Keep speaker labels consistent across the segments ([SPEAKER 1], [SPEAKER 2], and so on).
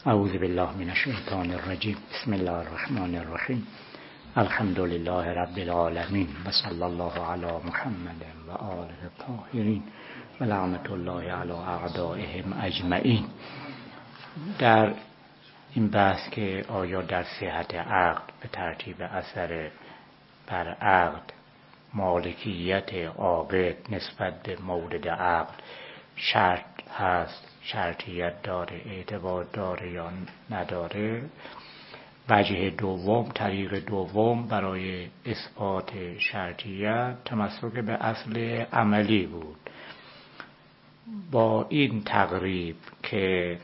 [SPEAKER 1] اعوذ بالله من الشیطان الرجیم. بسم الله الرحمن الرحیم. الحمد لله رب العالمین و صلی الله علی محمد و آله الطاهرین و لعنت الله علی اعدائهم اجمعین. در این بحث که آیا در صحت عقد به ترتیب اثر بر عقد مالکیت عاقد نسبت به مورد عقد شرط هست، شرطیت داره، اعتبار داره یا نداره، وجه دوم، طریق دوم برای اثبات شرطیت تمسک به اصل عملی بود. با این تقریب که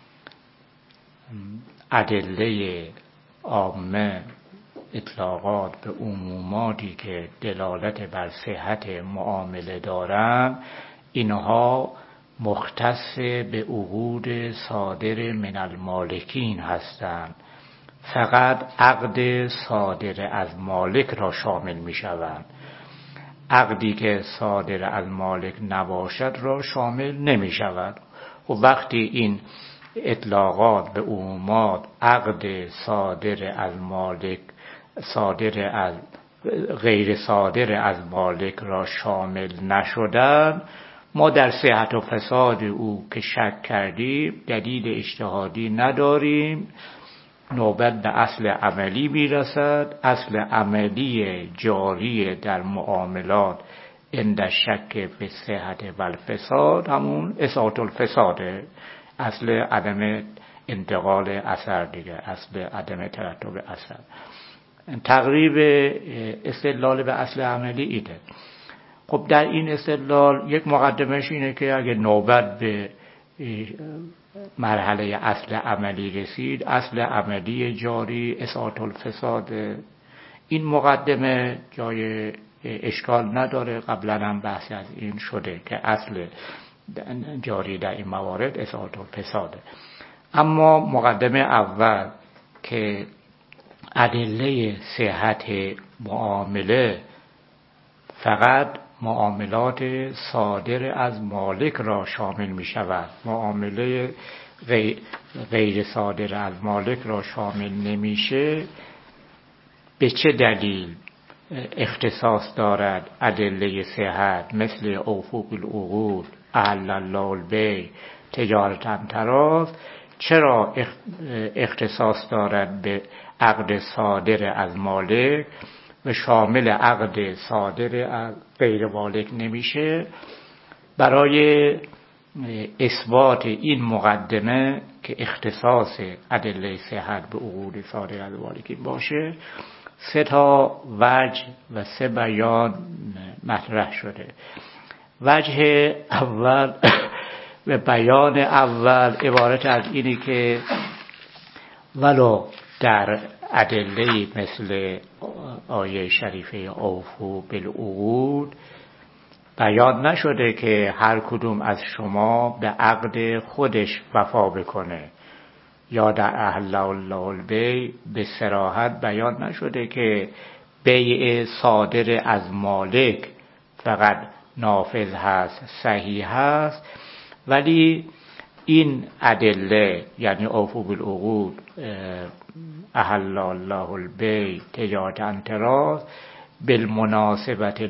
[SPEAKER 1] ادله عامه، اطلاقات به عموماتی که دلالت بر صحت معامله دارند، اینها مختص به عقود صادر من المالکین هستند، فقط عقد صادر از مالک را شامل می شوند. عقدی که صادر از مالک نباشد را شامل نمی شود. و وقتی این اطلاقات به عمومات عقد صادر از مالک، غیر صادر از مالک را شامل نشدن، ما در صحت و فساد او که شک کردیم دلیل اجتهادی نداریم. نوبت به اصل عملی میرسد. اصل عملی جاری در معاملات عند شک به صحت و الفساد همون اثبات الفساده، اصل عدم انتقال اثر دیگه، اصل عدم ترتب اثر. تقریب استدلال به اصل عملی ایده. خب در این استدلال یک مقدمش اینه که اگه نوبت به مرحله اصل عملی رسید، اصل عملی جاری اثبات الفساد. این مقدمه جای اشکال نداره، قبلا هم بحث از این شده که اصل جاری در این موارد اثبات الفساده. اما مقدمه اول که ادله صحت معامله فقط معاملات صادر از مالک را شامل می شود، معامله غیر صادر از مالک را شامل نمیشه، به چه دلیل اختصاص دارد ادله صحت مثل اوفوا بالعقود، احل الله البیع، تجارتا تراض؟ چرا اختصاص دارد به عقد صادر از مالک و شامل عقد صادر از غیر مالک نمیشه؟ برای اثبات این مقدمه که اختصاص ادله صحت به عقود صادر از مالکین باشه، 3 وجه و 3 بیان مطرح شده. وجه اول و بیان اول عبارت از اینی که ولو در ادله مثل آیه شریفه اوفوا بالعقود بیان نشده که هر کدوم از شما به عقد خودش وفا بکنه، یا در احل الله البیع به صراحت بیان نشده که بیع صادر از مالک فقط نافذ هست، صحیح هست. ولی این ادله یعنی اوفوا بالعقود، احل الله البیع، تجارتا تراض، بالمناسبات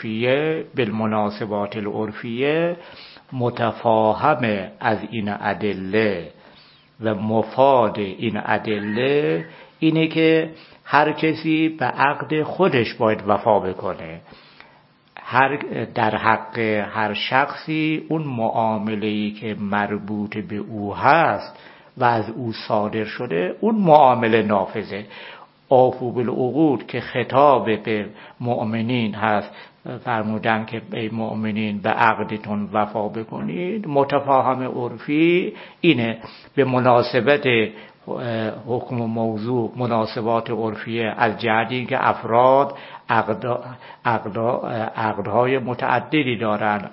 [SPEAKER 1] العرفیه متفاهم از این ادله و مفاد این ادله اینه که هر کسی به عقد خودش باید وفا بکنه. در حق هر شخصی اون معامله‌ای که مربوط به او هست و از او صادر شده، اون معامله نافذه. اوفوا بالعقود که خطاب به مؤمنین هست، فرمودن که ای مؤمنین به عقدتون وفا بکنید. متفاهم عرفی اینه به مناسبت حکم موضوع، مناسبات عرفیه از جهتی که افراد عقدهای متعددی دارن.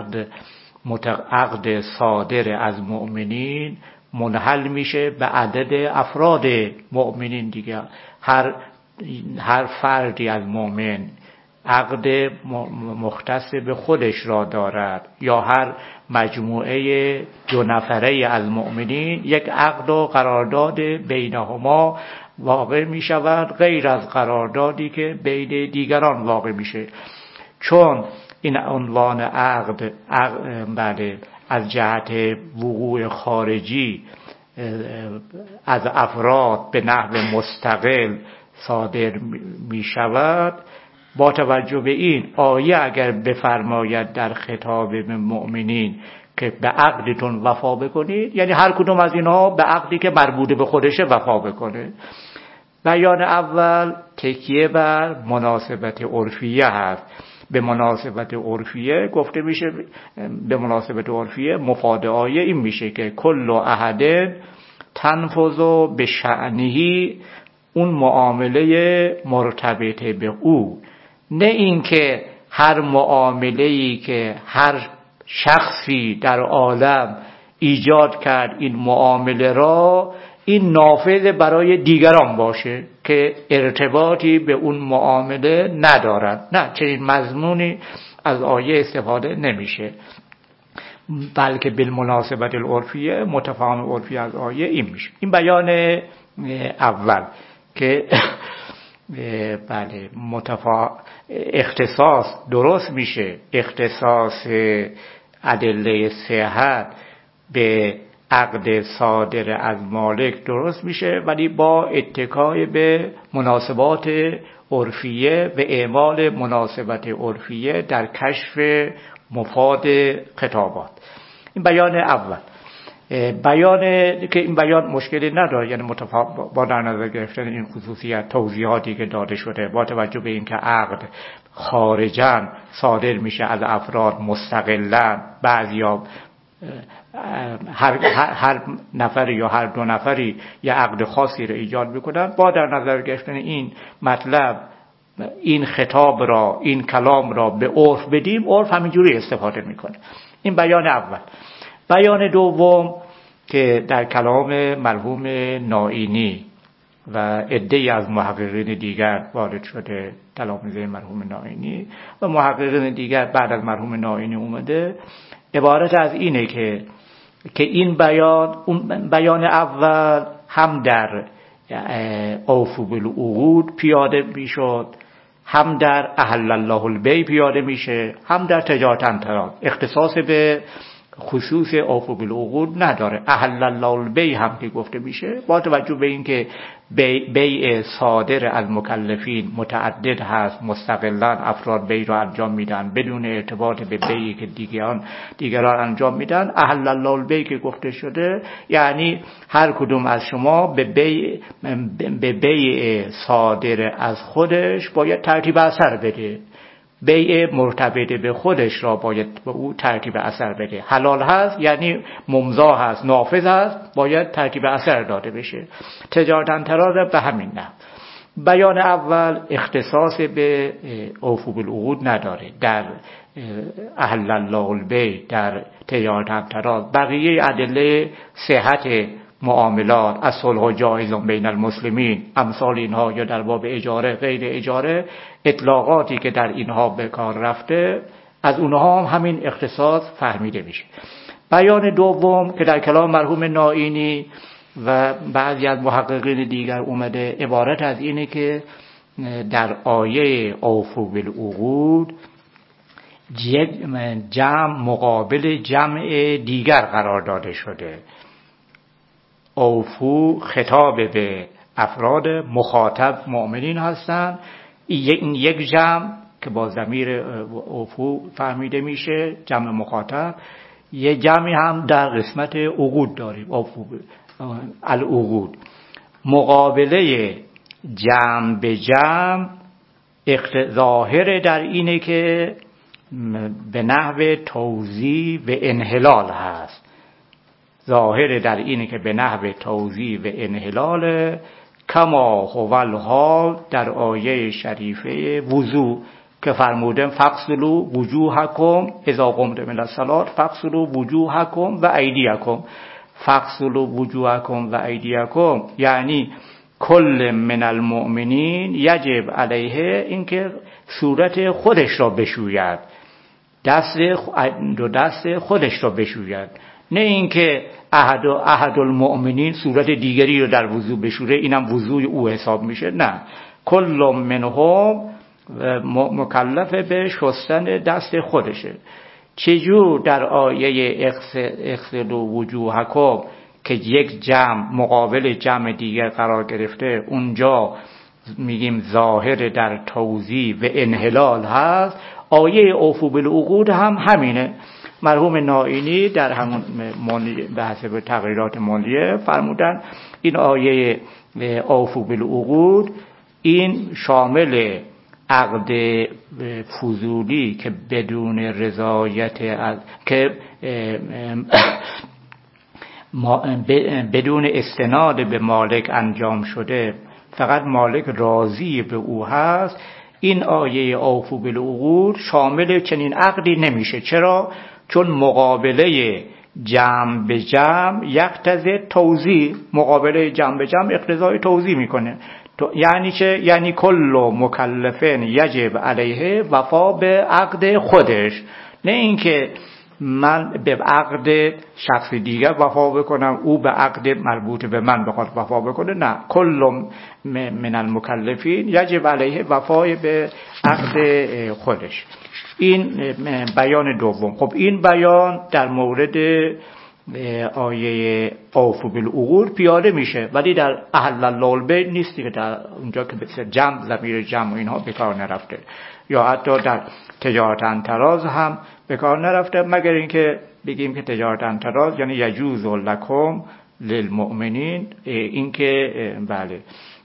[SPEAKER 1] عقد صادر از مؤمنین منحل میشه به عدد افراد مؤمنین دیگه. هر فردی از مؤمن عقد مختص به خودش را دارد یا هر مجموعه دو نفره از مؤمنین یک عقد و قرارداد بینهما واقع می شود غیر از قراردادی که بین دیگران واقع میشه. چون این عنوان عقد بله از جهت وقوع خارجی از افراد به نحو مستقل صادر می شود، با توجه به این آیه اگر بفرماید در خطاب به مؤمنین که به عقدتون وفا بکنید، یعنی هر کدوم از اینها به عقدی که مربوط به خودشه وفا بکنه. بیان اول تکیه بر مناسبت عرفیه هست. به مناسبت عرفیه گفته میشه، به مناسبت عرفیه مفاد آیه این میشه که کل احد تنفذ به شأنه، اون معامله مرتبطه به او، نه اینکه هر معامله‌ای که هر شخصی در عالم ایجاد کرد این معامله را، این نافذ برای دیگران باشه که ارتباطی به اون معامله ندارد. نه، چنین مضمونی از آیه استفاده نمیشه، بلکه بالمناسبت العرفیه، متفاهم عرفی از آیه این میشه. این بیان اول که بله اختصاص درست میشه، اختصاص ادله صحت به عقد صادر از مالک درست میشه، ولی با اتکای به مناسبات عرفیه و اعمال مناسبت عرفیه در کشف مفاد خطابات. این بیان اول. بیان که این بیان مشکلی نداره، یعنی با در نظر گرفتن این خصوصیت توضیحاتی که داده شده، با توجه به اینکه عقد خارجاً صادر میشه از افراد مستقلاً، بعضیا هر نفر یا هر دو نفری یه عقد خاصی رو ایجاد میکنن، با در نظر گرفتن این مطلب این خطاب را، این کلام را به عرف بدیم، عرف همینجوری استفاده میکنه. این بیان اول. بیان دوم که در کلام مرحوم نائینی و عده‌ای از محققین دیگر وارد شده، تلامذه مرحوم نائینی و محققین دیگر بعد از مرحوم نائینی اومده، عبارت از اینه که این بیان اول هم در اوفوا بالعقود پیاده میشد، هم در احل الله البیع پیاده میشه، هم در تجارت انتراد. اختصاص به خصوص اوفوا بالعقود نداره. احل الله البیع هم که گفته میشه، با توجه به اینکه بیع صادر از مکلفین متعدد هست، مستقلا افراد بیع را انجام میدن بدون ارتباط به بیعی که دیگران انجام میدن. احل الله البیع که گفته شده یعنی هر کدوم از شما به بیع صادر از خودش باید ترتیب اثر بده، بیع مرتبط به خودش را باید به او ترتیب اثر بده. حلال هست یعنی ممضا هست، نافذ هست، باید ترتیب اثر داده بشه. تجارت انتراض به همین نه. بیان اول اختصاص به اوفوا بالعقود نداره. در احل الله البیع، در تجارت انتراض، بقیه ادله صحت معاملات، از صلح جایز بین المسلمین، امثال اینها، یا در باب اجاره غیر اجاره، اطلاقاتی که در اینها به کار رفته، از اونها هم همین اختصاص فهمیده میشه. بیان دوم که در کلام مرحوم نائینی و بعضی از محققین دیگر اومده، عبارت از اینه که در آیه اوفوا بالعقود جمع مقابل جمع دیگر قرار داده شده. اوفو خطاب به افراد مخاطب مؤمنین هستند. این یک جمع که با ضمیر اوفو فهمیده میشه، جمع مخاطب. یه جمعی هم در قسمت عقود داریم، اوفو العقود. مقابله جمع به جمع ظاهر در اینه که به نحو توزیع و انحلال هست. ظاهر در اینه که به نحو توزیع و انحلال، کما هو الحال در آیه شریفه وضوء که فرمودن فغسلوا وجوهکم اذا قمتم الی الصلاة فغسلوا وجوهکم و ایدیکم. فغسلوا وجوهکم و ایدیکم یعنی کل من المؤمنین یجب علیه اینکه صورت خودش را بشوید، دو دست خودش را بشوید، نه اینکه احد المؤمنین صورت دیگری رو در وضو بشوره، اینم وضوی او حساب میشه. نه، کل منهم مکلف به شستن دست خودشه. چجور در آیه اغسلوا وجوهکم که یک جمع مقابل جمع دیگر قرار گرفته، اونجا میگیم ظاهر در توزیع و انحلال هست، آیه اوفوا بالعقود هم همینه. مرحوم نائینی در همون بحث به تغییرات مالیه فرمودن این آیه اوفوا بالعقود این شامل عقد فضولی که بدون رضایت بدون استناد به مالک انجام شده، فقط مالک راضی به او هست، این آیه اوفوا بالعقود شامل چنین عقدی نمیشه. چرا؟ چون مقابله جمع به جمع یقتضی توزیع، مقابله جمع به جمع اقتضای توزیع میکنه. یعنی چه؟ یعنی کل مکلفین یجب علیه وفا به عقد خودش، نه اینکه من به عقد شخص دیگر وفا بکنم، او به عقد مربوط به من بخواد وفا بکنه. نه، کل من المکلفین یجب علیه وفای به عقد خودش. این بیان دوم. خب این بیان در مورد آیه اوفوا بالعقود پیاده میشه، ولی در احل الله البیع نیستی که در اونجا که به جمع ضمیر جمع و اینها به کار نرفته، یا حتی در تجارت انتراز هم به کار نرفته، مگر اینکه بگیم که تجارت انتراز یعنی یجوز لکم للمؤمنین، اینکه بله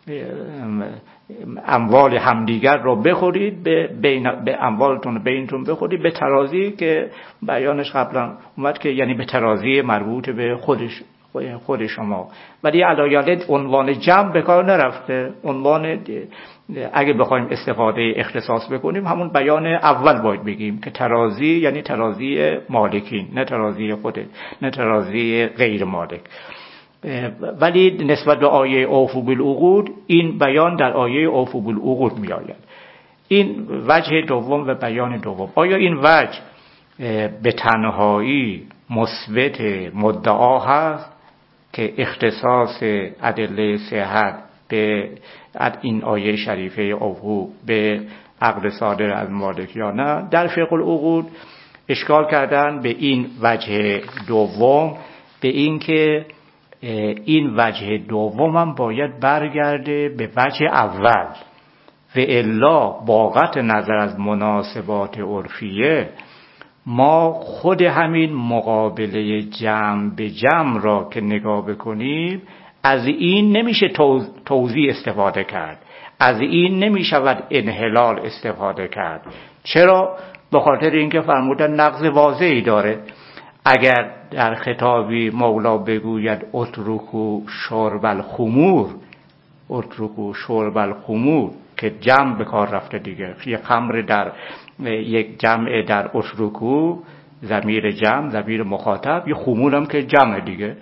[SPEAKER 1] اموال همدیگر رو بخورید، به اموالتون بینتون بخورید به ترازی که بیانش قبلا اومد که یعنی به ترازی مربوط به خود شما، ولی علایالد عنوان جمع به کار نرفته. عنوان اگه بخوایم استفاده اختصاص بکنیم همون بیان اول باید بگیم که ترازی یعنی ترازی مالکین، نه ترازی خودت، نه ترازی غیر مالک. ولی نسبت به آیه اوفوا بالعقود این بیان در آیه اوفوا بالعقود می آید. این وجه دوم و بیان دوم. آیا این وجه به تنهایی مثبت مدعا هست که اختصاص ادله صحت به این آیه شریفه اوفوا به عقد صادر از مالک یا نه؟ در فقه العقود اشکال کردن به این وجه دوم، به این که این وجه دوم هم باید برگرده به وجه اول، و الا با قطع نظر از مناسبات عرفیه ما خود همین مقابله جمع به جمع را که نگاه بکنیم، از این نمیشه توزیع استفاده کرد، از این نمیشود انحلال استفاده کرد. چرا؟ به خاطر اینکه فرمودن نقض واضحی داره. اگر در خطابی مولا بگوید اترکوا شرب الخمور، اترکوا شرب الخمور که جمع به کار رفته دیگه، یک خمر در یک جمع در اترکوا ضمیر جمع ضمیر مخاطب، یه خمور هم که جمع دیگه.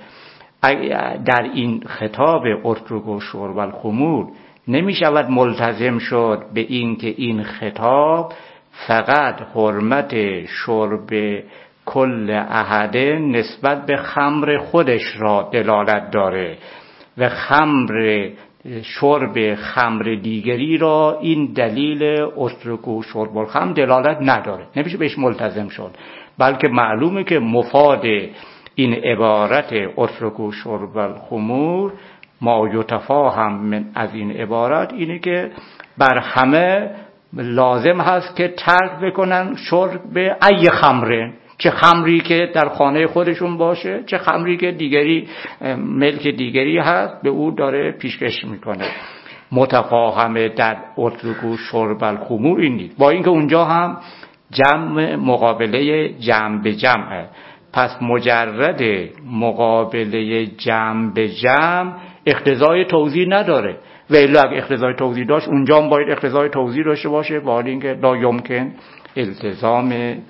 [SPEAKER 1] در این خطاب اترکوا شرب الخمور نمی شود ملتزم شد به این که این خطاب فقط حرمت شرب کل احد نسبت به خمر خودش را دلالت داره و خمر شرب خمر دیگری را این دلیل اترکوا شرب الخمر دلالت نداره، نمیشه بهش ملتزم شد. بلکه معلومه که مفاد این عبارت اترکوا شرب الخمور ما یتفاهم من از این عبارت اینه که بر همه لازم هست که ترک بکنن شرب ای خمره، چه خمری که در خانه خودشون باشه، چه خمری که دیگری ملک دیگری هست به او داره پیشکش میکنه. متفاهمه در اترکوا شرب الخمور این نیست، با اینکه اونجا هم جمع مقابله جمع به جمعه. پس مجرد مقابله جمع به جمع اقتضای توزیع نداره، و الا اگه اقتضای توزیع داشت اونجا هم باید اقتضای توزیع داشته باشه، با اینکه لا یمکن التزام به این.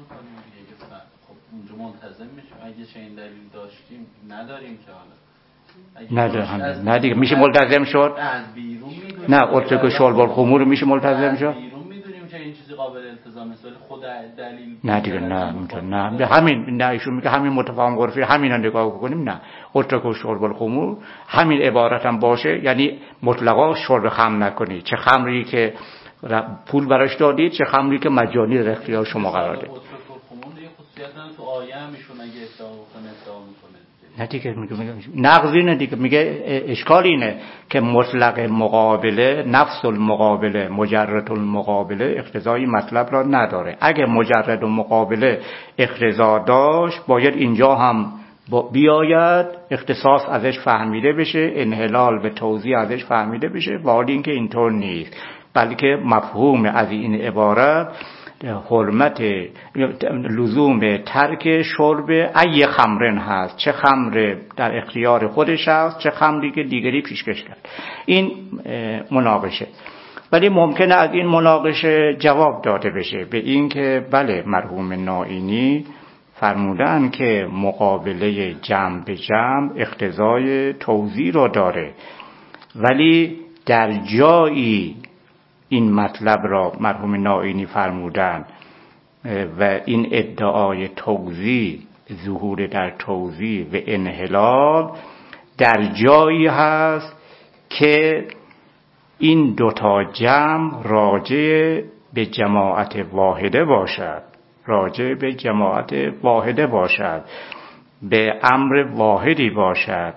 [SPEAKER 2] اونجا منتظم میشیم اگه چه این دلیل داشتیم نداریم که حالا
[SPEAKER 1] نه دیگه میشه ملتزم شد. نه اترک و شرب الخمور میشه ملتزم شد.
[SPEAKER 2] میدونیم که این چیزی قابل التزام است ولی خود دلیل
[SPEAKER 1] نه دیگه نه همین نه ایشون میگه همین متفاهم عرفی همینا نگاه کنیم. نه اترک و شرب الخمور همین عبارت هم باشه، یعنی مطلقا شرب خمر نکنی، چه خمری که پول براش دادید چه خمری که مجانی در اختیار شما قرار دادید.
[SPEAKER 2] تو آیه هم ایشون اگه ادعا میکنه
[SPEAKER 1] نه دیگه میگه نقضی نه دیگه، میگه اشکال اینه که مطلق مقابله، نفس المقابله، مجرد المقابله اقتضای مطلب را نداره. اگه مجرد المقابله اقتضا داشت باید اینجا هم بیاید اختصاص ازش فهمیده بشه، انحلال به توضیح ازش فهمیده بشه، ولی اینکه اینطور نیست، بلکه مفهوم از این عبارت حرمت لزوم ترک شرب ای خمرن هست، چه خمر در اختیار خودش هست چه خمری که دیگری پیشکش کرد. این مناقشه. ولی ممکنه از این مناقشه جواب داده بشه به این که بله مرحوم نائینی فرمودن که مقابله جمع به جمع اقتضای توضیح را داره، ولی در جایی این مطلب را مرحوم نائینی فرمودن و این ادعای توضیح، ظهور در توضیح و انحلال در جایی هست که این دوتا جمع راجع به جماعت واحده باشد، راجع به جماعت واحده باشد، به امر واحدی باشد.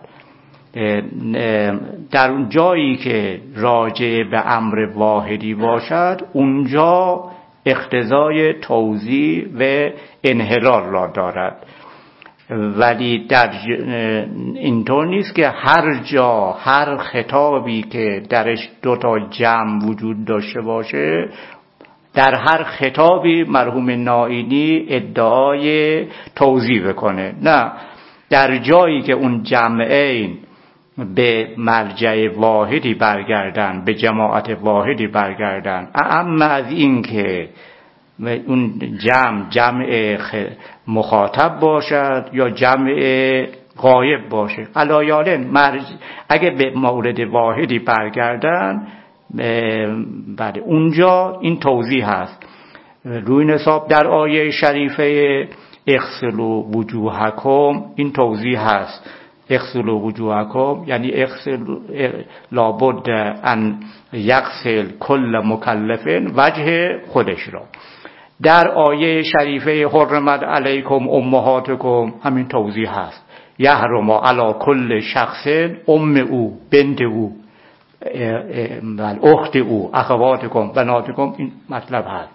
[SPEAKER 1] در اون جایی که راجع به امر واحدی باشد اونجا اقتضای توضیح و انحلال را دارد. ولی در اینطور نیست که هر جا هر خطابی که درش دوتا جمع وجود داشته باشه در هر خطابی مرحوم نائینی ادعای توضیح بکنه. نه، در جایی که اون جمعین به مرجع واحدی برگردن، به جماعت واحدی برگردن، اما از این که اون جمع مخاطب باشد یا جمع غایب باشه، علایالن اگه به مورد واحدی برگردن بله اونجا این توضیح هست. روی نصاب در آیه شریفه اغسلوا وجوهکم این توضیح هست. اغسلوا وجوهکم یعنی لابد ان یغسل کل مکلف وجه خودش را. در آیه شریفه حرمت علیکم امهاتکم همین توضیح هست. یحرم علی کل شخص ام او، بنت او، اخت او، اخواتکم، بناتکم، این مطلب هست.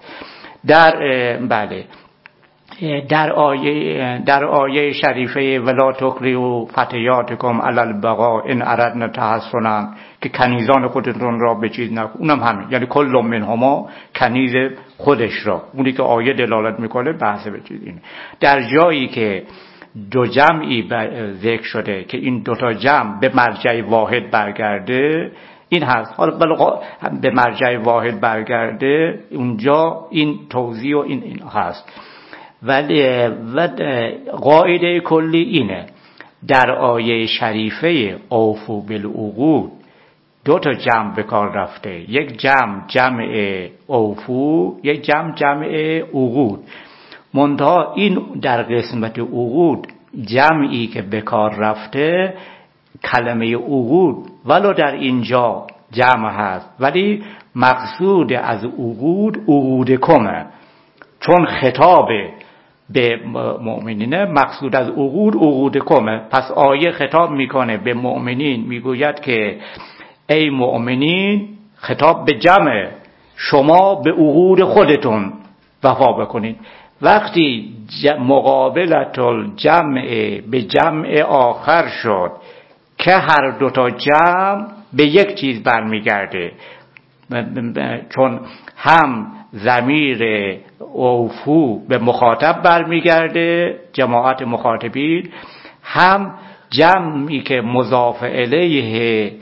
[SPEAKER 1] در آیه شریفه ولا تکرهوا فتیاتکم علی البغاء ان اردنا تحصنا که کنیزان خودتون را به چیز نکن، اونم همین، یعنی کل منهما کنیز خودش را، اونی که آیه دلالت میکنه بحث به چیز اینه. در جایی که دو جمعی ذکر شده که این دوتا جمع به مرجع واحد برگرده این هست. حالا به مرجع واحد برگرده اونجا این توضیح و این هست. ولی قاعده کلی اینه در آیه شریفه اوفوا بالعقود دو تا جمع به کار رفته، یک جمع اوفو، یک جمع عقود. منتها این در قسمت عقود جمعی که به کار رفته کلمه عقود ولو در اینجا جمع هست ولی مقصود از عقود کمه، چون خطاب به مؤمنین مقصود از عقود کمه. پس آیه خطاب میکنه به مؤمنین، میگوید که ای مؤمنین، خطاب به جمع، شما به عقود خودتون وفا بکنید. وقتی مقابلت الجمع به جمع آخر شد که هر دوتا جمع به یک چیز برمیگرده، چون هم ضمیر اوفو به مخاطب برمیگرده، جماعت مخاطبین، هم جمعی که مضاف الیه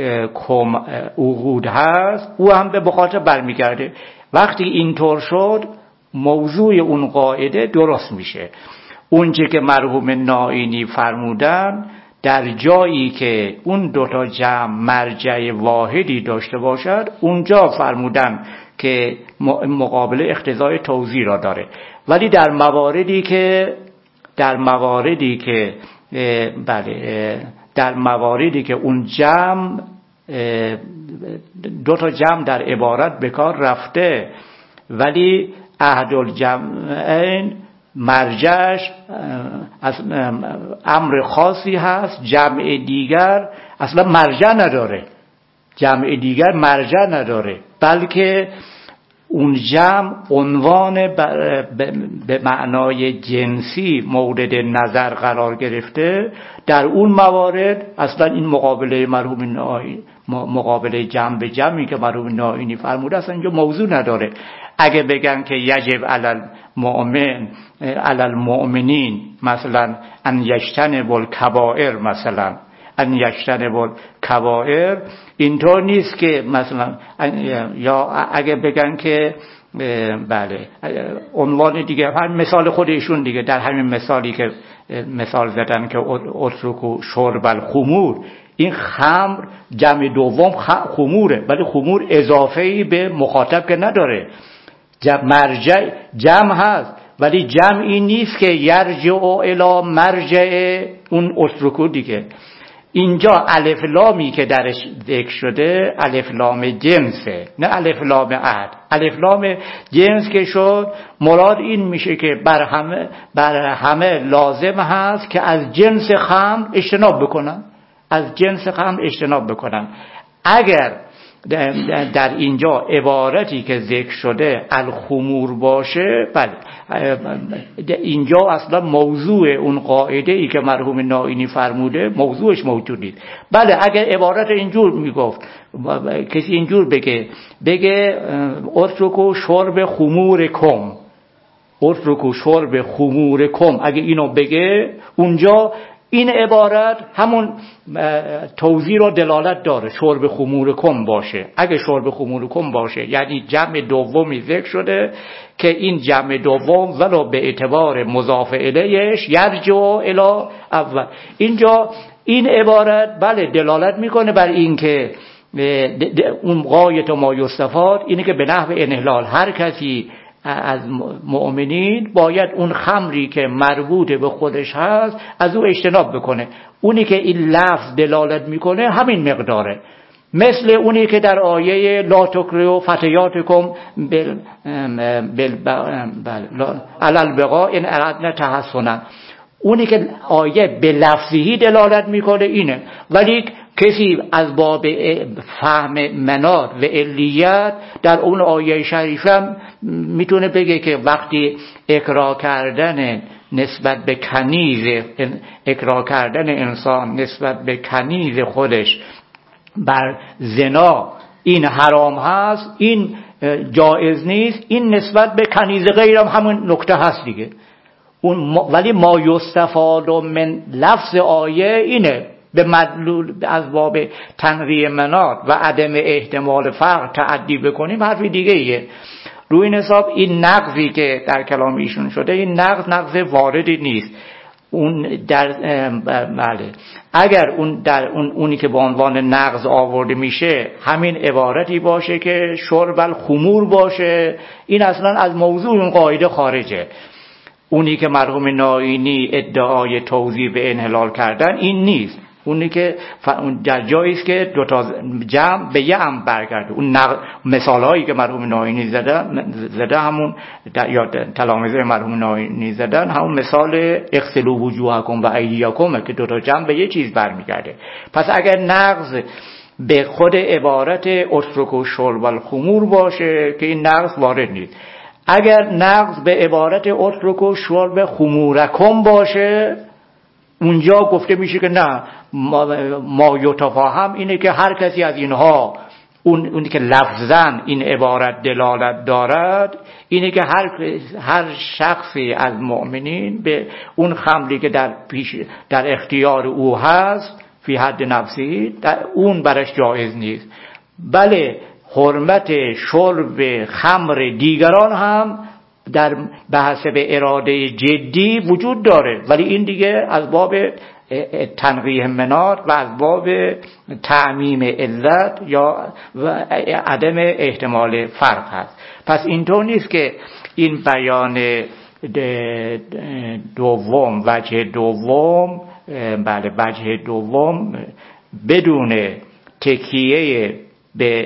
[SPEAKER 1] عقود هست او هم به مخاطب برمیگرده. وقتی اینطور شد موضوع اون قاعده درست میشه. اونچه که مرحوم نائینی فرمودن در جایی که اون دوتا جمع مرجع واحدی داشته باشد اونجا فرمودن که مقابله اقتضای توزیع را داره. ولی در مواردی که اون جمع دو تا جمع در عبارت به کار رفته ولی احدالجمعین مرجعش از امر خاصی هست، جمع دیگر اصلا مرجع نداره، بلکه اون جمع عنوان به معنای جنسی مورد نظر قرار گرفته. در اون موارد اصلا این مقابله مرحوم نائینی، مقابله جمع به جمعی که مرحوم نائینی فرموده اصلا اینجا موضوع نداره. اگه بگن که یجب علی المؤمنین مثلا ان یجتنبوا الکبائر، مثلا ان یجتنبوا الکبائر، اینطور نیست که مثلا، یا اگه بگن که بله عنوان دیگه، همین مثال خودشون دیگه، در همین مثالی که مثال زدن که اترکوا شرب الخمور، این خمر جمع دوم خموره، ولی خمور اضافه‌ای به مخاطب که نداره، مرجع جمع هست ولی جمعی نیست که یرجع الی مرجع اون اترکوا دیگه. اینجا الف لامی که درش ذکر شده الف لام جنسه، نه الف لام عهد. الف لام جنس که شد مراد این میشه که بر همه لازم هست که از جنس خمر اجتناب بکنن. اگر در اینجا عبارتی که ذکر شده الخمور باشه، بله اینجا اصلا موضوع اون قاعده ای که مرحوم نائینی فرموده موضوعش موجود نیست. بله اگر عبارت اینجور میگفت، کسی اینجور بگه اترکوا شرب خمورکم، اگه اینو بگه اونجا این عبارت همون توضیح رو دلالت داره، شرب خمورکم باشه. اگه شرب خمورکم باشه یعنی جمع دومی ذکر شده که این جمع دوم ولو به اعتبار مضاف الیهش یرجع الی اول. اینجا این عبارت بله دلالت میکنه بر این که اون غایت ما یستفاد اینه که به نحو انحلال هر کسی از مؤمنین باید اون خمری که مربوط به خودش هست از او اجتناب بکنه. اونی که این لفظ دلالت میکنه همین مقداره، مثل اونی که در آیه لا تکرهوا فتیاتکم علی البغاء ان اردنا تحصنا، اونی که آیه به لفظی دلالت میکنه اینه. ولی کسی از باب فهم منات و علیت در اون آیه شریفه میتونه بگه که وقتی اکراه کردن انسان نسبت به کنیز خودش بر زنا این حرام هست، این جایز نیست، این نسبت به کنیز غیرم همون نکته هست دیگه. ولی ما یستفاد من لفظ آیه اینه، به مدلول از باب تنویع منات و عدم احتمال فرق تعدی بکنیم حرفی دیگه ایه. روی این حساب این نقضی که در کلام ایشون شده این نقض واردی نیست. اون در بله اگر اون در اونی که به عنوان نقض آورده میشه همین عبارتی باشه که شرب الخمور باشه، این اصلا از موضوع اون قاعده خارجه. اونی که مرحوم نائینی ادعای توزیع به انحلال کردن این نیست. اونی که در جایی است که دو تا جمع به یه امر برگرده. اون مثالهایی که مرحوم نائینی زده همون یا تلامذه مرحوم نائینی زدن همون مثال اغسلوا وجوهکم و ایدیکم که دو تا جمع به یه چیز برمیگرده. پس اگر نقض به خود عبارت اترکوا شرب الخمور باشه که این نقض وارد نیست. اگر نقض به عبارت اترکوا شرب خمورکم باشه اونجا گفته میشه که نه، ما یتفاهم اینه که هر کسی از اینها اونی که لفظاً این عبارت دلالت دارد اینه که هر شخصی از مؤمنین به اون خمری که در اختیار او هست فی حد نفسی اون برش جایز نیست. بله حرمت شرب خمر دیگران هم در به حسب اراده جدی وجود داره، ولی این دیگه از باب تنقیح منات و از باب تعمیم علت یا عدم احتمال فرق هست. پس اینطور نیست که این بیان دوم، وجه دوم، وجه دوم بدون تکیه به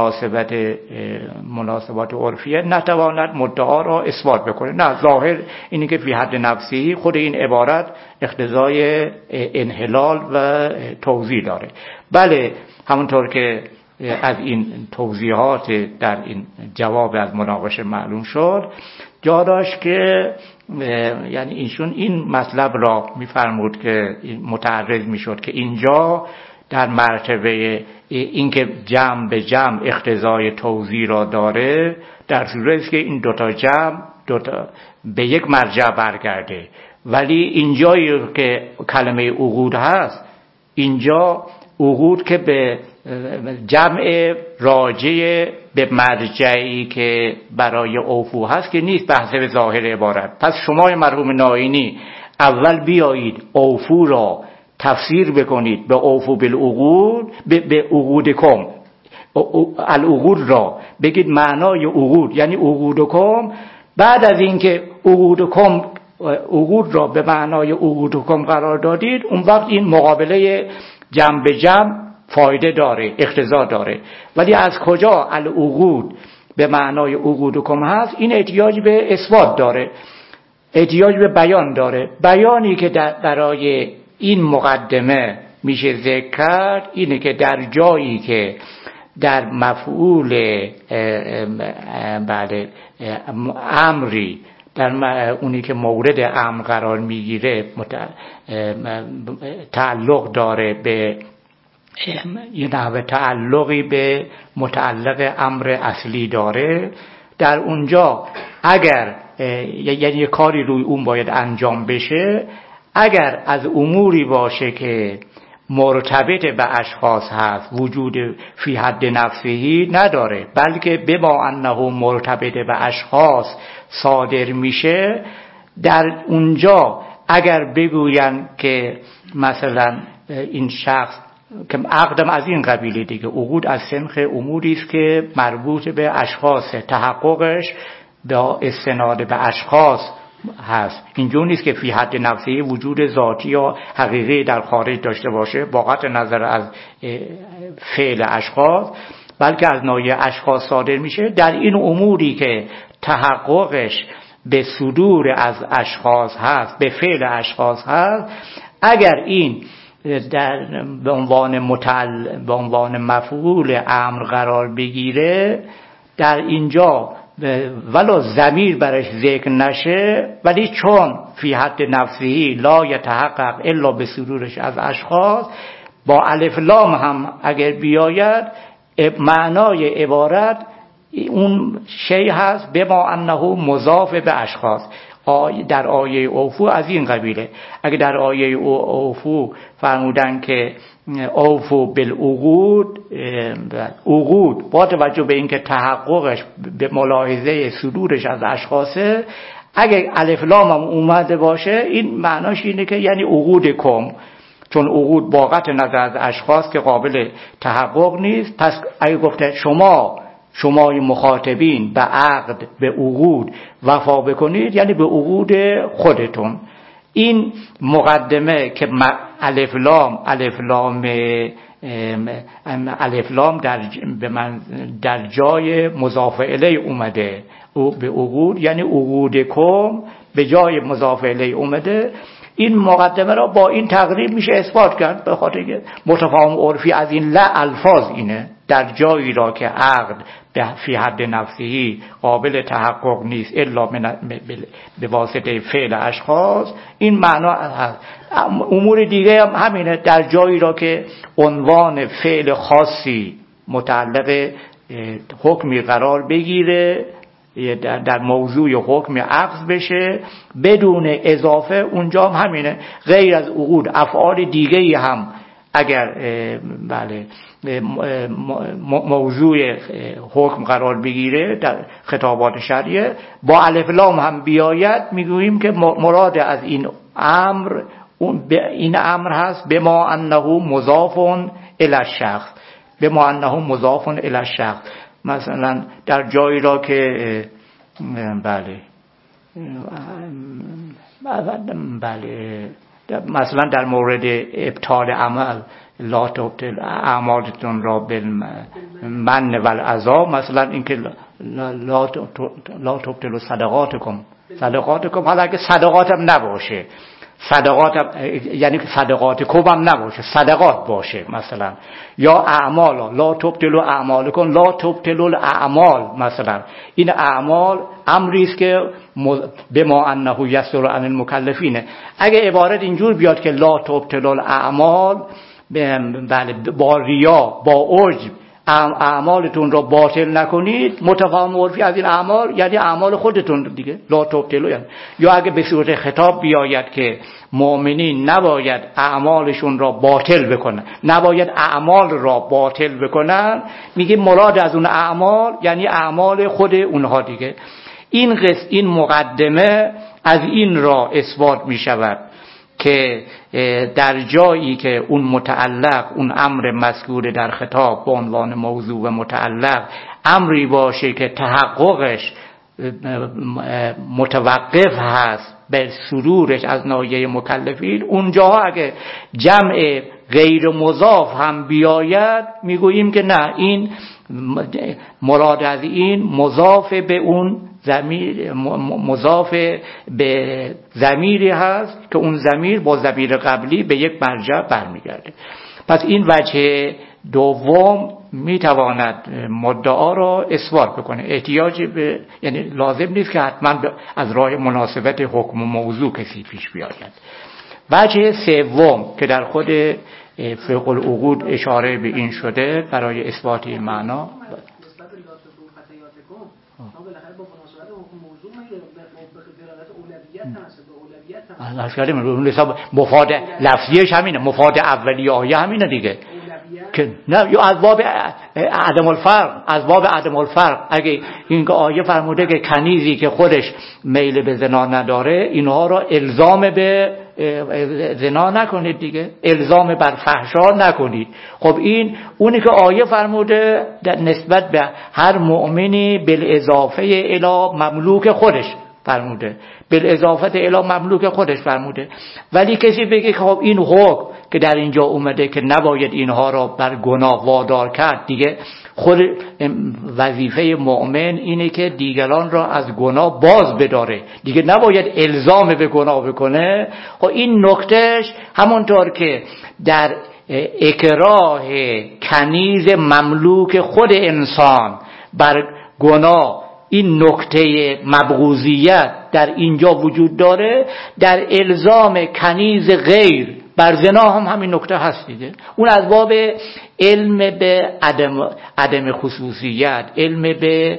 [SPEAKER 1] مناسبات عرفیه نتواند مدعا را اثبات بکنه. نه، ظاهر اینی که فی حد نفسی خود این عبارت اقتضای انحلال و توضیح داره. بله، همونطور که از این توضیحات در این جواب از مناقشه معلوم شد، جا داشت که یعنی ایشون این مطلب را میفرمود که متعرض میشد که اینجا در مرتبه اینکه جمع به جمع اقتضای توضیح را داره، در صورتی که این دوتا جمع به یک مرجع برگرده. ولی اینجایی که کلمه عقود هست، اینجا عقود که به جمع راجع به مرجعی که برای اوفو هست که نیست، بحث به ظاهر عبارت. پس شما مرحوم ناینی اول بیایید اوفو را تفسیر بکنید به اوفو بالعقود، به عقودکم، العقود را بگید معنای عقود یعنی عقودکم. بعد از اینکه عقودکم، عقود را به معنای عقودکم قرار دادید، اون وقت این مقابله جمع به جمع فایده داره، اقتضا داره. ولی از کجا العقود به معنای عقودکم هست؟ این احتیاج به اثبات داره، احتیاج به بیان داره. بیانی که برای این مقدمه میشه ذکر کرد اینه که در جایی که در مفعول امری، در اونی که مورد امر قرار میگیره تعلق داره به یه نحوه تعلقی به متعلق امر اصلی داره، در اونجا اگر یعنی یه کاری روی اون باید انجام بشه، اگر از اموری باشه که مرتبط به اشخاص هست وجود فی حد نفسهی نداره، بلکه بما انه مرتبط به اشخاص صادر میشه، در اونجا اگر بگوین که مثلا این شخص که عقدم از این قبیله دیگه، عقود از سنخ اموری است که مربوط به اشخاص، تحققش با استناد به اشخاص هست. اینجور نیست که فی حد نفسی وجود ذاتی یا حقیقی در خارج داشته باشه با قطع نظر از فعل اشخاص، بلکه از نوع اشخاص صادر میشه. در این اموری که تحققش به صدور از اشخاص هست، به فعل اشخاص هست، اگر این به عنوان مفعول امر قرار بگیره، در اینجا ولو ضمیر برش ذکر نشه، ولی چون فی حد نفسی لا یتحقق الا به صدورش از اشخاص، با الف لام هم اگر بیاید معنای عبارت اون شی هست بما انه مضاف به اشخاص. در آیه اوفو از این قبیله. اگه در آیه اوفو فرمودن که اوفو بالعقود، عقود با توجه به اینکه تحققش به ملاحظه صدورش از اشخاصه، اگه الف لام هم اومده باشه، این معناش اینه که یعنی عقود کم، چون عقود با قطع نظر از اشخاص که قابل تحقق نیست. پس اگه گفته شمای مخاطبین به عقد، به عقود وفا بکنید، یعنی به عقود خودتون. این مقدمه که الف لام در جای مضاف الیه اومده، به عقود یعنی عقودکم به جای مضاف الیه اومده، این مقدمه را با این تقریب میشه اثبات کرد، به خاطر که متفاهم عرفی از این الفاظ اینه، در جایی را که عقد فی حد نفسی قابل تحقق نیست الا به واسطه فعل اشخاص، این معنا هست. امور دیگه هم همینه، در جایی را که عنوان فعل خاصی متعلق حکمی قرار بگیره، در موضوع حکم عقد بشه بدون اضافه، اونجا هم همینه. غیر از عقود افعال دیگه‌ای هم اگر موضوع حکم قرار بگیره در خطابات شرعیه، با الف لام هم بیاید، میگوییم که مراد از این امر اون این امر هست بما انه مضاف الی الشخص، بما انه مضاف الی الشخص. مثلا در جایی را که بله مثلا در مورد ابطال عمل لا تبطل اعمالتون را بالمن و العذاب، مثلا اینکه لا تبطل صدقاتکم، حالا اگه صدقات هم نباشه، صدقات یعنی که صدقات کوبم نباشه، صدقات باشه مثلا، یا اعمال لا تبطلوا اعمالکم لا تبطلوا الاعمال، مثلا این اعمال امری است که بما انه یسر عن المکلفین. اگه عبارت اینجور بیاد که لا تبطلوا الاعمال، بله با ریا با عجب اعمالتون رو باطل نکنید، متفاهم عرفی از این اعمال یعنی اعمال خودتون دیگه، لا تبطلوا یعنی. یا اگه به صورت خطاب بیاید که مؤمنین نباید اعمالشون را باطل بکنن، نباید اعمال را باطل بکنن، میگه مراد از اون اعمال یعنی اعمال خود اونها دیگه. این مقدمه از این را اثبات میشود که در جایی که اون متعلق، اون امر مذکور در خطاب به عنوان موضوع و متعلق امری باشه که تحققش متوقف هست به صدورش از ناحیه مکلفین، اونجاها اگه جمع غیر مضاف هم بیاید میگوییم که نه، این مراد از این مضاف به اون ضمیر، مضاف به ضمیری هست که اون ضمیر با ضمیر قبلی به یک مرجع برمیگرده. پس این وجه دوم میتواند مدعا را اثبات بکنه، احتیاج به، یعنی لازم نیست که حتما از راه مناسبت حکم و موضوع کسی پیش بیاید. وجه سوم که در خود فقه العقود اشاره به این شده برای اثبات این معنا، مفاد لفظیش همینه، مفاد اولی آیه همینه دیگه که نه، یا از باب عدم الفرق، از باب عدم الفرق. اگه این آیه فرموده که کنیزی که خودش میل به زنا نداره اینها را الزام به زنا نکنید دیگه، الزام بر فحشا نکنید. خب این اونی که آیه فرموده در نسبت به هر مؤمنی بالاضافه الی مملوک خودش فرموده، بالاضافه الی مملوک خودش فرموده. ولی کسی بگه خب این حکم که در اینجا اومده که نباید اینها را بر گناه وادار کرد دیگه، خود وظیفه مؤمن اینه که دیگران را از گناه باز بداره دیگه، نباید الزام به گناه بکنه. خب این نکتهش همونطور که در اکراه کنیز مملوک خود انسان بر گناه این نکته مبغوضیت در اینجا وجود داره، در الزام کنیز غیر بر زنا هم همین نکته هست دیگه. اون از باب علم به عدم خصوصیت، علم به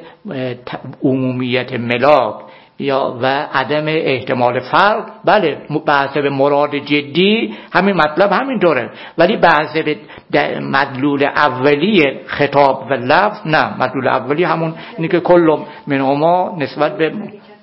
[SPEAKER 1] عمومیت ملاک یا و عدم احتمال فرق، بله بحث به مراد جدی همین مطلب همین طوره، ولی بحث به مدلول اولی خطاب و لفظ نه، مدلول اولی همون اینه که کل منهما نسبت به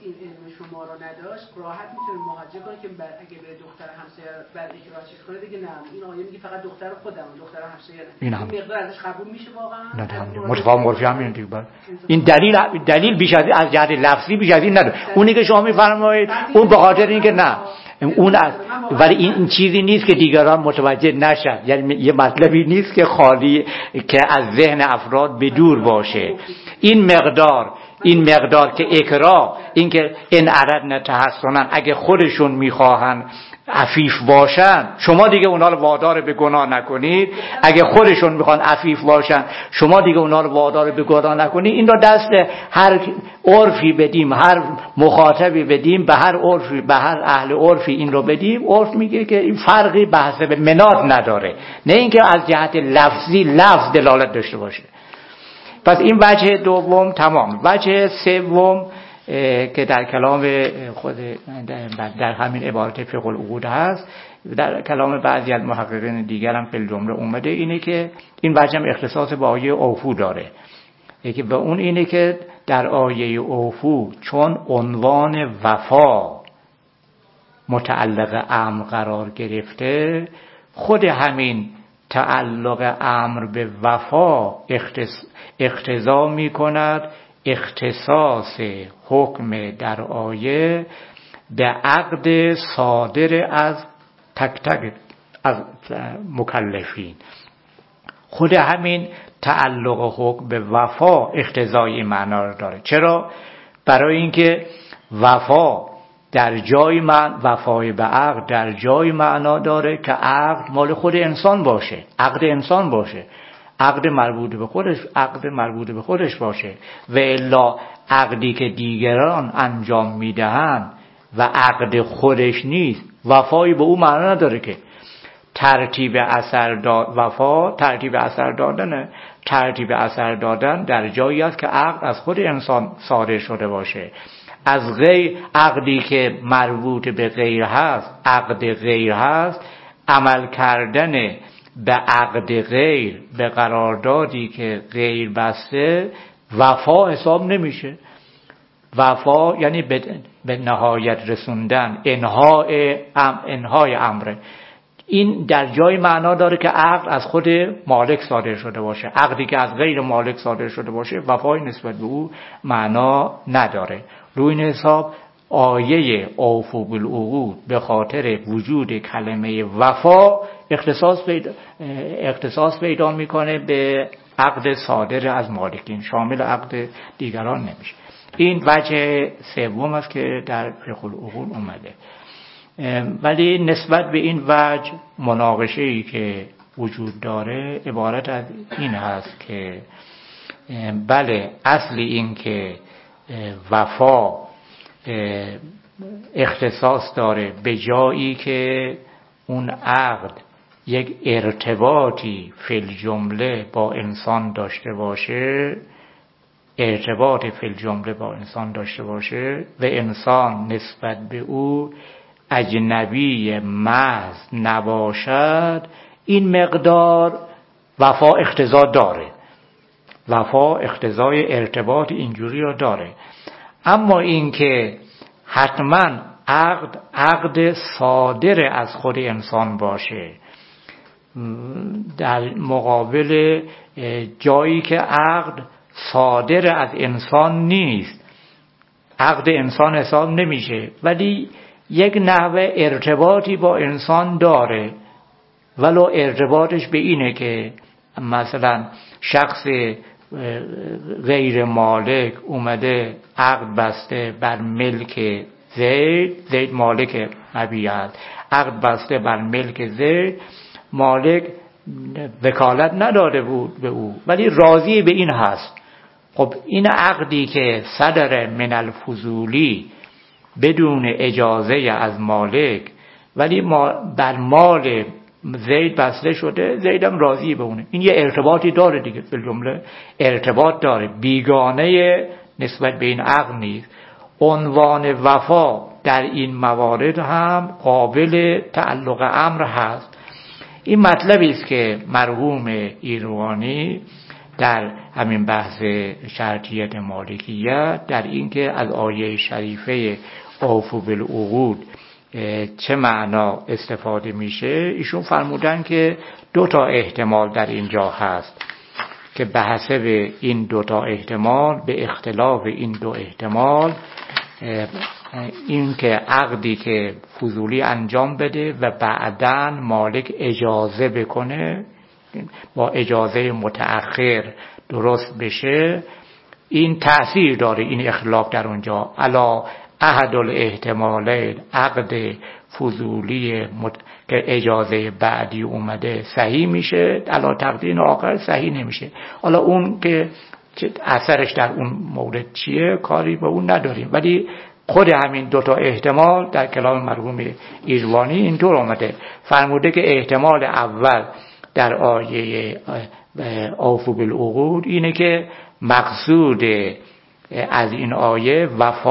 [SPEAKER 3] شما را نداشت، راحت میتونه مواجه کنه که اگه به دختر همسایه بعد اکراه چیز کنه دیگه نه، این آیه میگه فقط دختر خودم، دختر همسایه این مقدار ازش قبول میشه واقعا؟ نه
[SPEAKER 1] متفاهم عرفی همین دیگه. این دلیل بیش از جهت لفظی بیش از این نداره. اونی که شما میفرمایید اون به خاطر اینکه نه اون از، ولی این چیزی نیست که دیگران متوجه نشن، یعنی یه مطلبی نیست که خالی که از ذهن افراد به دور باشه. این مقدار که اکراه، این که ان اردنا تحسنا، اگه خودشون میخواهن عفیف باشن شما دیگه اونا رو وادار به گناه نکنید، اگه خودشون میخوان عفیف باشن شما دیگه اونا رو وادار به گناه نکنید. این رو دست هر عرفی بدیم، هر مخاطبی بدیم، به هر عرفی، به هر اهل عرفی این رو بدیم، عرف میگه که این فرقی بحث به مناد نداره، نه اینکه از جهت لفظی لفظ دلالت داشته باشه. پس این وجه دوم تمام. وجه سوم که در کلام خود در همین عبارت فقه العقود هست، در کلام بعضی از محققین دیگر هم فی جمله اومده، اینه که این وجه هم اختصاص با آیه اوفو داره، یکی به اون اینه که در آیه اوفو چون عنوان وفا متعلق امر قرار گرفته، خود همین تعلق امر به وفا اقتضا می کند اختصاص حکم در آیه به عقد صادر از تک تک از مکلفین. خود همین تعلق حکم به وفا اقتضای معنا رو داره. چرا؟ برای اینکه وفا در جای وفای به عقد در جای معنا داره که عقد مال خود انسان باشه، عقد انسان باشه، عقد مربوط به خودش باشه، و الا عقدی که دیگران انجام میدهند و عقد خودش نیست وفایی به او معنا نداره. که ترتیب اثر دادن در جایی است که عقد از خود انسان صادر شده باشه. از غیر عقدی که مربوط به غیر هست، عقد غیر هست، عمل کردن به عقد غیر، به قراردادی که غیر بسته، وفا حساب نمیشه. وفا یعنی به نهایت رسوندن، انهای امره. این در جای معنا داره که عقد از خود مالک صادر شده باشه. عقدی که از غیر مالک صادر شده باشه وفای نسبت به او معنا نداره. روی این حساب آیه اوفوا بالعقود به خاطر وجود کلمه وفا اختصاص پیدا میکنه به عقد صادر از مالکین، شامل عقد دیگران نمیشه. این وجه سوم است که در فقه العقود اومده. ولی نسبت به این وجه مناقشه‌ای که وجود داره عبارت از این هست که بله، اصل این که وفا اختصاص داره به جایی که اون عقد یک ارتباطی فی الجمله با انسان داشته باشه، و انسان نسبت به او اجنبی محض نباشد، این مقدار وفا اقتضای ارتباط اینجوری رو داره. اما این که حتما عقد صادر از خود انسان باشه در مقابل جایی که عقد صادر از انسان نیست، عقد انسان حساب نمیشه ولی یک نحوه ارتباطی با انسان داره، ولو ارتباطش به اینه که مثلا شخص غیر مالک اومده عقد بسته بر ملک زید مالک مبیعت، عقد بسته بر ملک زید، مالک وکالت نداده بود به او ولی راضی به این هست. خب این عقدی که صدر من الفضولی بدون اجازه از مالک ولی بر مال زید بسته شده، زیدم راضی به اونه، این یه ارتباطی داره دیگه، به جمله ارتباط داره، بیگانه نسبت به این عقد نیست. عنوان وفا در این موارد هم قابل تعلق امر هست. این مطلبی است که مرحوم ایروانی در همین بحث شرطیت مالکیت، در این که از آیه شریفه اوفوا بالعقود چه معنا استفاده میشه، ایشون فرمودن که 2 احتمال در اینجا هست که به حسب این 2 احتمال، به اختلاف این 2 احتمال، این که عقدی که فضولی انجام بده و بعداً مالک اجازه بکنه، با اجازه متأخر درست بشه، این تأثیر داره، این اختلاف در اونجا علا احد الاحتمالین، عقد فضولی که اجازه بعدی اومده صحیح میشه، علا تقدیر آخر صحیح نمیشه. حالا اون که اثرش در اون مورد چیه کاری به اون نداریم، ولی خود همین 2 احتمال در کلام مرحوم ایروانی اینطور آمده. فرموده که احتمال اول در آیه اوفوا بالعقود اینه که مقصود از این آیه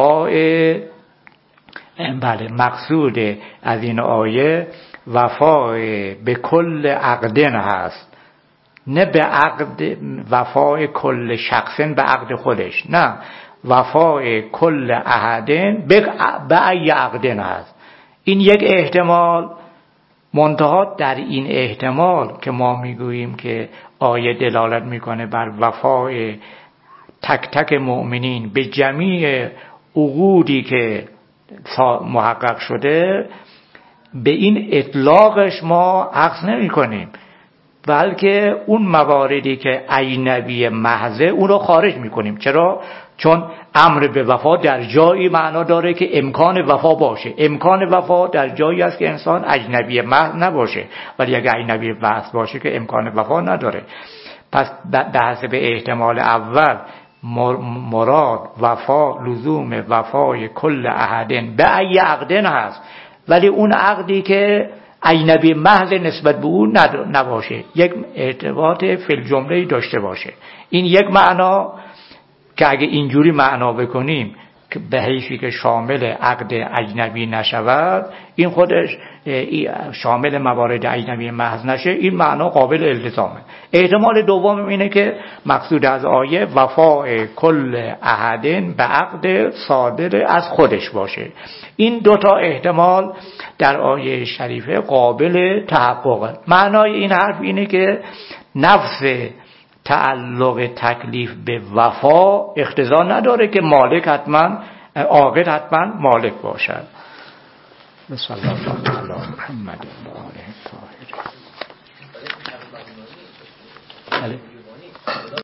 [SPEAKER 1] مقصود از این آیه وفای به کل عقدن هست، نه به عقد وفای کل شخصن به عقد خودش، نه، وفای کل عهدن به ای عقدن هست. این یک احتمال. منتها در این احتمال که ما میگوییم که آیه دلالت میکنه بر وفای تک تک مؤمنین به جمیع عقودی که محقق شده، به این اطلاقش ما عکس نمی کنیم، بلکه اون مواردی که اجنبی محضه اون رو خارج می کنیم. چرا؟ چون امر به وفا در جایی معنا داره که امکان وفا باشه. امکان وفا در جایی است که انسان اجنبی محض نباشه، ولی اگه اجنبی محض باشه که امکان وفا نداره. پس به حسب احتمال اول مراد وفا لزوم وفای کل احدن به ای عقدن هست، ولی اون عقدی که اجنبی محض نسبت به اون نباشه، یک ارتباط فی الجمله داشته باشه. این یک معنا که اگه اینجوری معنا بکنیم که به حیثی که شامل عقد اجنبی نشود، این خودش شامل موارد اجنبی محض نشه، این معنا قابل التزامه. احتمال دوم اینه که مقصود از آیه وفای کل احدن به عقد صادر از خودش باشه. این دوتا احتمال در آیه شریفه قابل تحققه. معنای این حرف اینه که نفس تعلق تکلیف به وفا اقتضا نداره که مالک حتما عاقد حتما مالک باشد. بسم الله الرحمن الرحیم.